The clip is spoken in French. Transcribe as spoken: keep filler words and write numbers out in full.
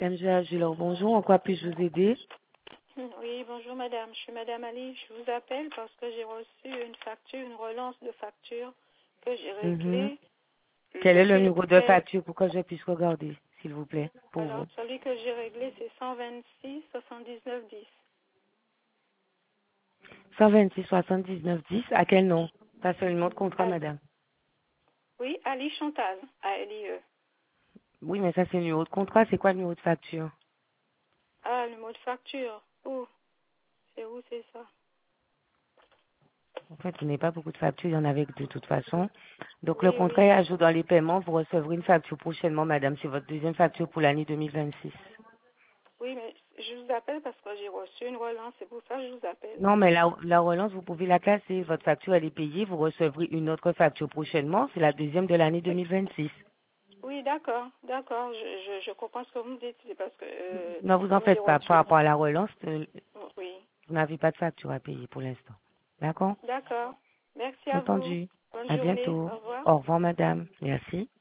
M G H, alors bonjour, en quoi puis-je vous aider? Oui, bonjour madame, je suis madame Ali. Je vous appelle parce que j'ai reçu une facture, une relance de facture que j'ai Mhm. réglée Quel est le depuis le numéro de treize. facture pour que je puisse regarder, s'il vous plaît, pour Alors, vous? celui que j'ai réglé, c'est cent vingt-six soixante-dix-neuf dix. cent vingt-six soixante-dix-neuf dix, à quel nom? Ça, c'est le numéro de contrat, Ah, madame. oui, Ali Chantal, A L I E. Oui, mais ça, c'est le numéro de contrat. C'est quoi le numéro de facture? Ah, le mot de facture. Où? C'est où c'est ça? En fait, vous n'avez pas beaucoup de factures, il y en avait de toute façon. Donc, le Oui, contrat oui. est à jour dans les paiements. Vous recevrez une facture prochainement, madame. C'est votre deuxième facture pour l'année deux mille vingt-six. Oui, mais je vous appelle parce que j'ai reçu une relance, c'est pour ça que je vous appelle. Non, mais la, la relance, vous pouvez la classer. Votre facture, elle est payée. Vous recevrez une autre facture prochainement. C'est la deuxième de l'année deux Oui, mille vingt-six. oui, d'accord, d'accord. Je, je, je comprends ce que vous me dites, c'est parce que euh, Ne vous en comme j'ai faites pas. reçu Par une... rapport à la relance, euh, Oui, vous n'avez pas de facture à payer pour l'instant. D'accord? d'accord. Merci à vous. Entendu. Bonne À journée. bientôt. Au revoir. Au revoir, madame. Merci.